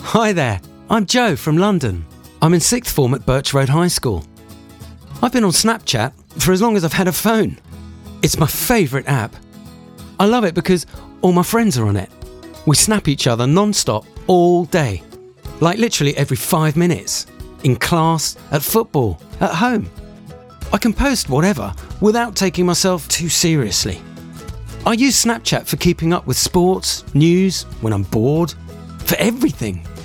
Hi there, I'm Joe from London. I'm in 6th form at Birch Road High School. I've been on Snapchat for as long as I've had a phone. It's my favourite app. I love it because all my friends are on it. We snap each other non-stop all day. Like literally every 5 minutes. In class, at football, at home. I can post whatever without taking myself too seriously. I use Snapchat for keeping up with sports, news, when I'm bored, for everything.